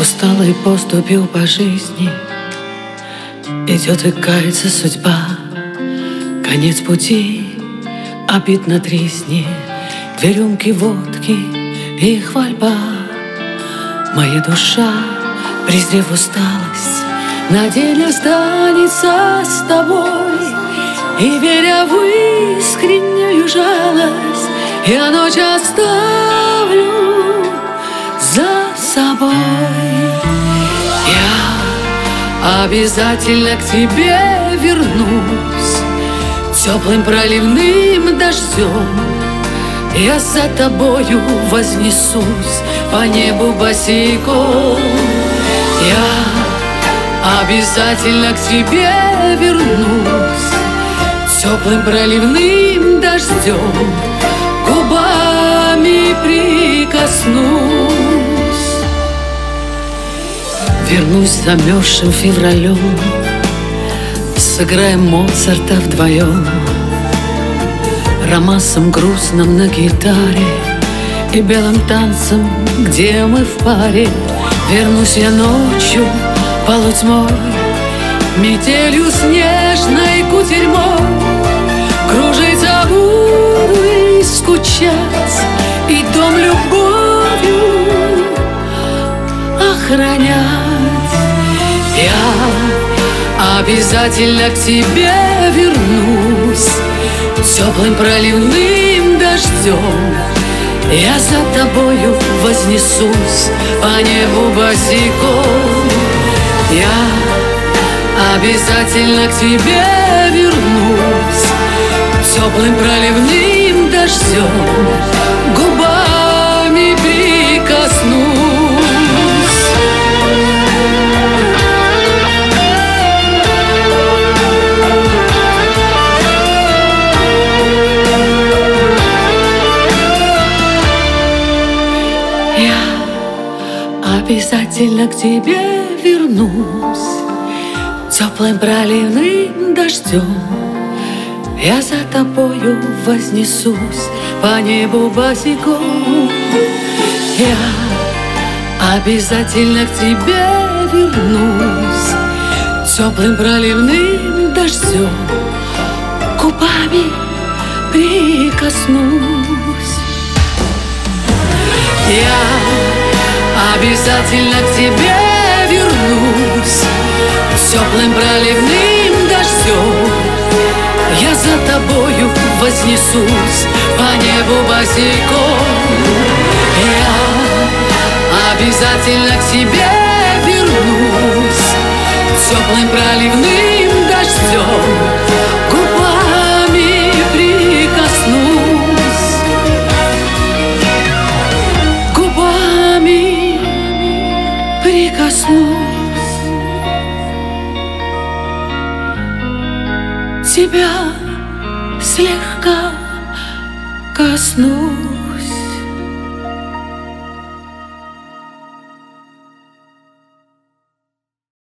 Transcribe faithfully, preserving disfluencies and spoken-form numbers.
Усталый поступил по жизни, идет и кается судьба. Конец пути, обид на тресни, две рюмки водки и хвальба. Моя душа, презрев усталость, на день останется с тобой. И веря в искреннюю жалость, я ночь оставлю за собой. Я обязательно к тебе вернусь теплым проливным дождем. Я за тобою вознесусь по небу босиком. Я обязательно к тебе вернусь теплым проливным дождем, губами прикоснусь. Вернусь замерзшим февралем, сыграем Моцарта вдвоем, романсом грустным на гитаре и белым танцем, где мы в паре. Вернусь я ночью полутьмой, метелью снежной кутерьмой. Кружиться буду и скучать, и дом любовью охранять. Я обязательно к тебе вернусь теплым проливным дождем. Я за тобою вознесусь по небу босиком. Я обязательно к тебе вернусь теплым проливным дождем, губами прикоснусь. Я обязательно к тебе вернусь теплым проливным дождем. Я за тобою вознесусь по небу босиком. Я обязательно к тебе вернусь теплым проливным дождем, губами прикоснусь. Я обязательно к тебе вернусь теплым проливным дождем. Я за тобою вознесусь по небу босиком. Я обязательно к тебе вернусь теплым проливным дождем, губами прикоснусь. Губами прикоснусь. Тебя слегка коснусь.